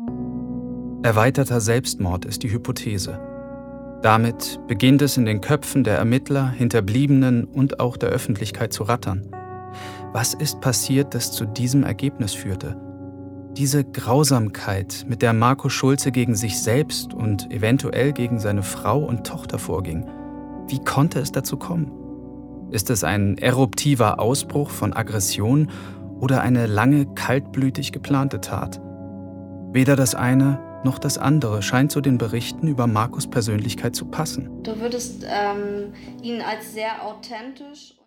Erweiterter Selbstmord ist die Hypothese. Damit beginnt es in den Köpfen der Ermittler, Hinterbliebenen und auch der Öffentlichkeit zu rattern. Was ist passiert, das zu diesem Ergebnis führte? Diese Grausamkeit, mit der Marco Schulze gegen sich selbst und eventuell gegen seine Frau und Tochter vorging, wie konnte es dazu kommen? Ist es ein eruptiver Ausbruch von Aggression oder eine lange, kaltblütig geplante Tat? Weder das eine noch das andere scheint zu den Berichten über Marcos Persönlichkeit zu passen. Du würdest ihn als sehr authentisch